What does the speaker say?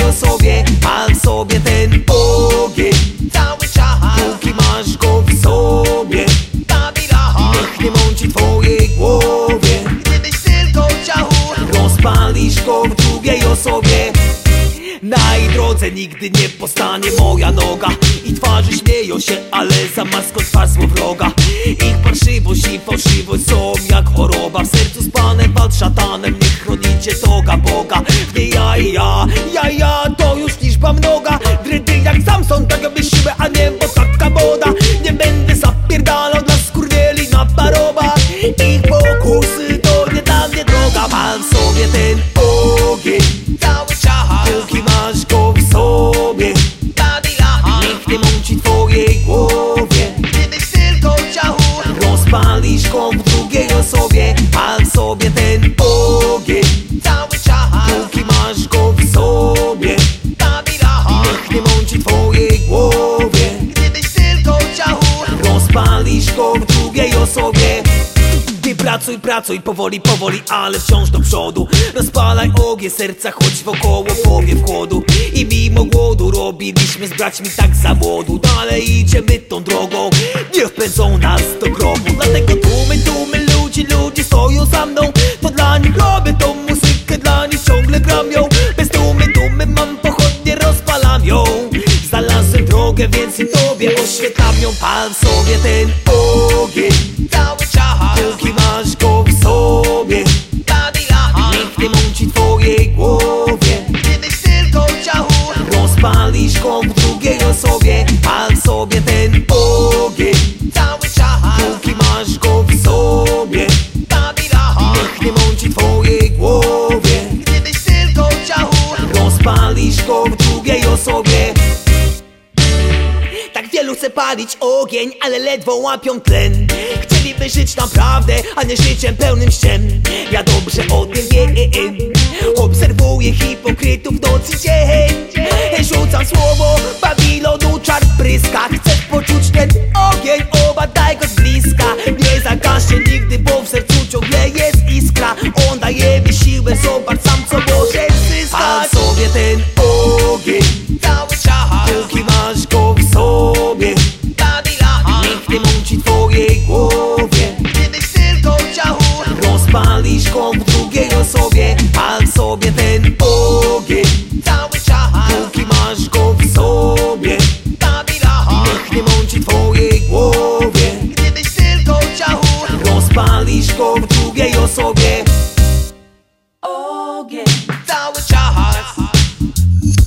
osobie. Pal w sobie ten ogień cały czas, póki masz go w sobie. Niech nie mąci twojej głowie, gdybyś tylko chciał. Rozpalisz go w drugiej osobie. Na jej drodze nigdy nie postanie moja noga. I twarzy śmieją się, ale za maską twarz złowroga. Ich parszywość i fałszywość są jak choroba. W sercu z Panem, walcz szatanem, niech chronicie toga Boga. W niej ja, to już liczba mnoga. Drydy jak Samson, tak aby siłę, a nie bo taka moda. Nie będę zapierdalał dla skurwieli na paroba. Ich pokusy to nie dla mnie droga. Pal w sobie ten ogień cały czas, póki masz go w sobie. Niech nie mąci twojej głowie, gdybyś tylko chciał. Rozpalisz go w drugiej osobie. Pal w sobie ten ogień cały czas, póki masz go w sobie. Niech nie mąci twojej głowie, gdybyś tylko chciał. Rozpalisz go w drugiej osobie. Ty pracuj, powoli, ale wciąż do przodu. Rozpalaj ogień serca, choć wokoło powiew chłodu. I mimo głodu robiliśmy z braćmi tak za młodu. Dalej idziemy tą drogą, nie wpędzą nas do grobu. Dlatego tłumy ludzi stoją za mną. To dla nich robię tą muzykę, dla nich ciągle gram ją. Bez dumy mam pochodnie, rozpalam ją. Znalazłem drogę, więc i tobie oświetlam ją. Pal w sobie ten ogień cały czas, póki masz go w sobie. Niech nie mąci twojej głowie, gdybyś tylko chciał. Rozpalisz go w drugiej osobie. Pal w sobie ten ogień cały czas, póki masz go w sobie. Niech nie mąci twojej głowie, gdybyś tylko chciał. Rozpalisz go w drugiej osobie. Tak wielu chce palić ogień, ale ledwo łapią tlen. Chcieliby żyć naprawdę, a nie życiem pełnym ściem. Ja dobrze o tym wiem. Obserwuję hipokrytów noc i dzień. Rzucam słowo, Babilonu czar pryska. Chcesz poczuć ten ogień, obadaj go z bliska. Nie zagaśnie nigdy, bo w sercu ciągle jest iskra. On daje mi siłę, zobacz sam co możesz zyskać. Pal sobie ten ogień cały czas, póki masz go w sobie. Niech nie mąci twojej głowie, gdybyś tylko chciał. Rozpalisz go w drugiej osobie. Pal w sobie ten ogień cały czas, póki masz go w sobie. Niech nie mąci twojej głowie, gdybyś tylko chciał. Rozpalisz go w drugiej osobie. Ogień cały czas,